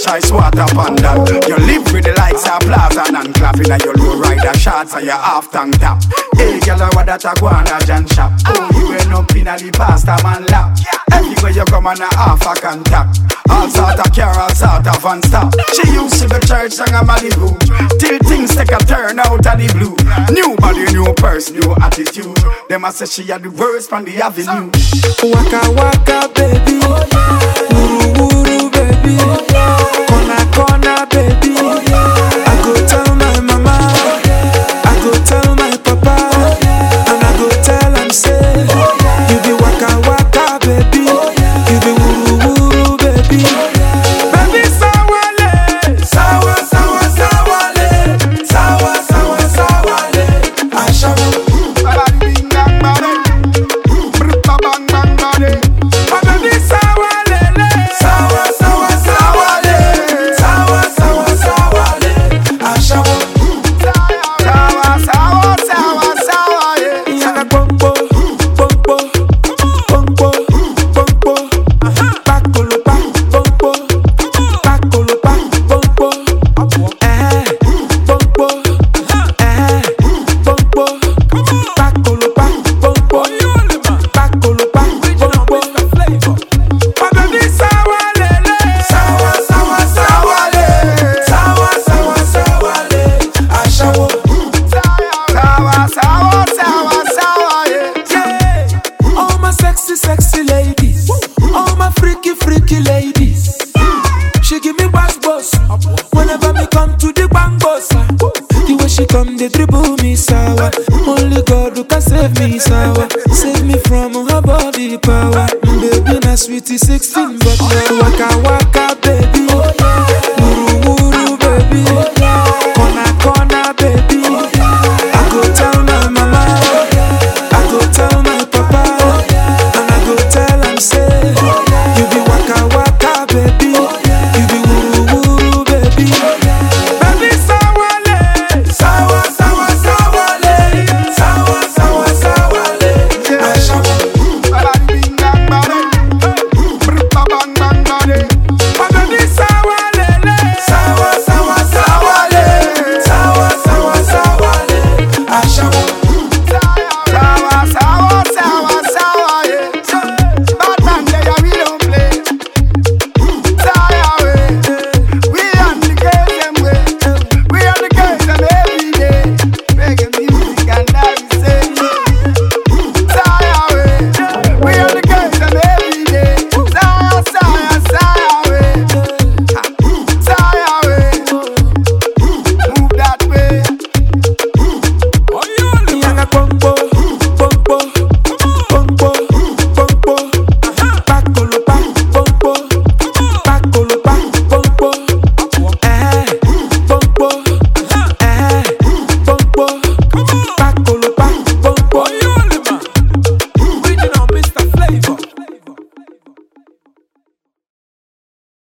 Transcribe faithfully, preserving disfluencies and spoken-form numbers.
ice water panda. You live with the likes of plaza and clapping at your low rider shots and your half tank top. Hey, girl, what that a go on a John shop? Oh, you end up in a the pasta man lap. Everywhere you come on a half a contact. All sort of car, all sort of van stop. She used to the church song a Malibu till things take a turn out of the blue. New body, new purse, new attitude. Them a say she had the worst from the avenue. Waka waka baby, wuru wuru baby, corner corner baby. I go tell my mama, I go tell my papa, and I go tell them say, you be waka waka baby, you be wuru wuru baby. Baby sawale, sawa sawa sawale, sawa sawa sawale, ashawo. Sexy ladies, all my freaky, freaky ladies. She give me bass boss whenever me come to the bangos. The way she come, they dribble me sour. Only God who can save me sour. Save me from her body power. Baby, na sweetie sixteen, but now waka waka.